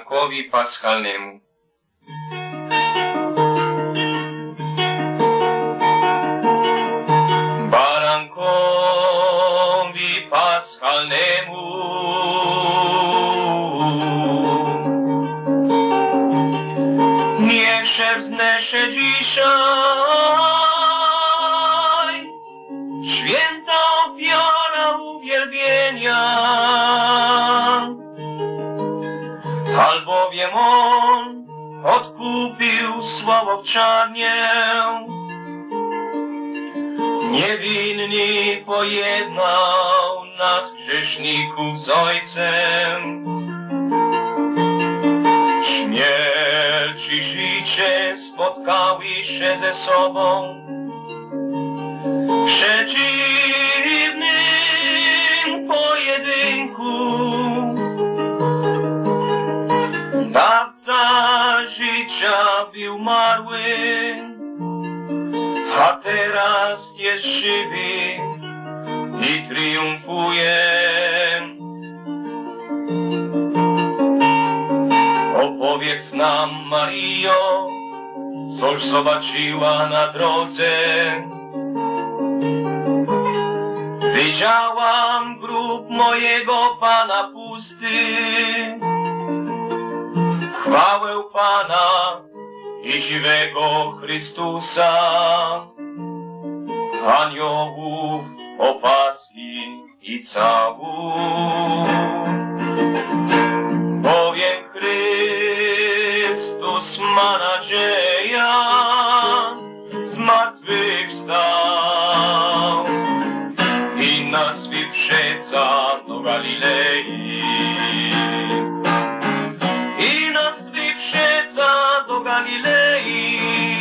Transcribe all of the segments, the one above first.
barankowi paschalnemu. Barankowi paschalnemu niech się wzniesie dzisiaj święta ofiara uwielbienia, albowiem On odkupił słowowczarnię, niewinny pojednał nas grzeszników z Ojcem. Śmierć i życie spotkały się ze sobą w przeciwnym pojedynku. Dawca życia był umarły, a teraz jest żywy i triumfuje. Opowiedz nam, Maryjo, coś zobaczyła na drodze. Widziałam grób mojego Pana pusty, chwałę Pana i żywego Chrystusa, aniołów, opaski i całów. Bowiem Chrystus ma nadzieja, zmartwychwstał i nas wyprzedza do Galilei. I nas wyprzedza do Galilei.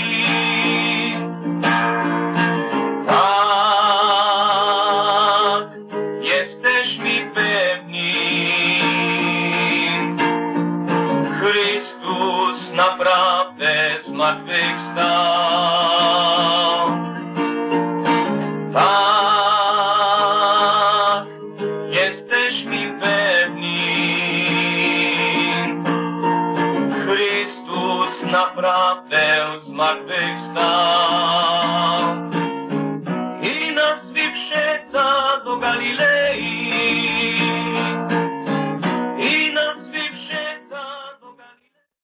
Tak, jesteśmy pewni, Chrystus naprawdę zmartwychwstał. Tak, jesteśmy pewni, Chrystus naprawdę zmartwychwstał.